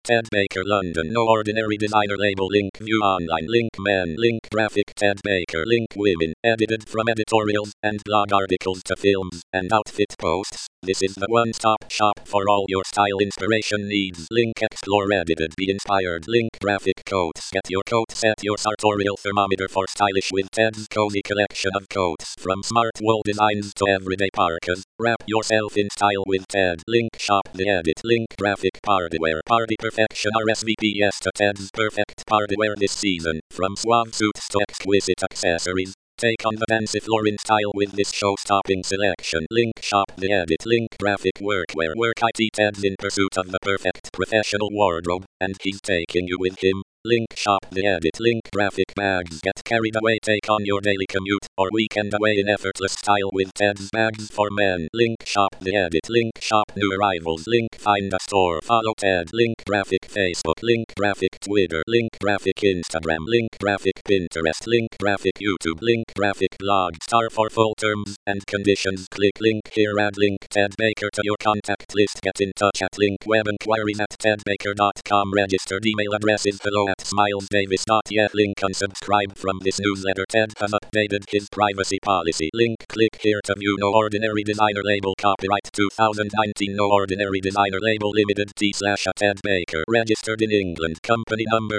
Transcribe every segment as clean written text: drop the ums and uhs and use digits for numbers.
Ted Baker London. No ordinary designer label. Link view online. Link men. Link graphic. Ted Baker. Link women. Edited from editorials and blog articles to films and outfit posts. This is the one-stop shop for all your style inspiration needs. Link explore, edited, be inspired. Link graphic coats. Get your coat set, your sartorial thermometer for stylish with Ted's cozy collection of coats. From smart wool designs to everyday parkas, wrap yourself in style with Ted. Link shop the edit. Link graphic partywear. Party perfection RSVPs to Ted's perfect partywear this season. From suave suits to exquisite accessories, take on the fancy floor in style with this show-stopping selection. Link shop the edit. Link graphic workwear. Work IT. Ted's in pursuit of the perfect professional wardrobe, and he's taking you with him. Link shop the edit. Link graphic bags. Get carried away, take on your daily commute or weekend away in effortless style with Ted's bags for men. Link shop the edit. Link shop new arrivals. Link find a store. Follow Ted. Link graphic Facebook. Link graphic Twitter. Link graphic Instagram. Link graphic Pinterest. Link graphic YouTube. Link graphic blog. Star for full terms and conditions. Click link here. Add link Ted Baker to your contact list. Get in touch at link web inquiries at tedbaker.com. Registered email address is below at smilesdavis. Yet link unsubscribe from this newsletter. Ted has updated his privacy policy. Link click here to view. No ordinary designer label. Copyright 2019. No ordinary designer label limited T/a Ted Baker. Registered in England. Company number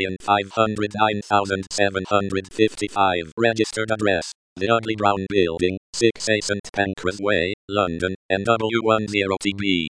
2,509,755. Registered address: The Ugly Brown Building, 6A St Pancras Way, London, NW10TB.